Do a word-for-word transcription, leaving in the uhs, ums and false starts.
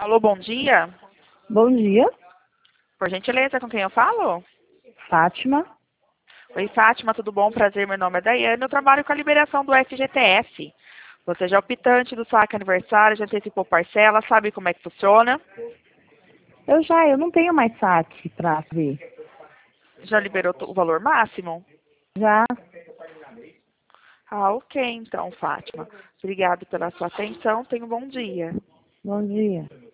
Alô, bom dia. Bom dia, Por gentileza, com quem eu falo? Fátima. Oi, Fátima, tudo bom? Prazer, meu nome é Daiane. Eu trabalho com a liberação do F G T S. Você já é optante do saque aniversário, já antecipou parcela, sabe como é que funciona? Eu já, eu não tenho mais saque para ver. Já liberou o valor máximo? Já, Ah, ok, então, Fátima. Obrigado pela sua atenção. Tenha um bom dia. bom dia.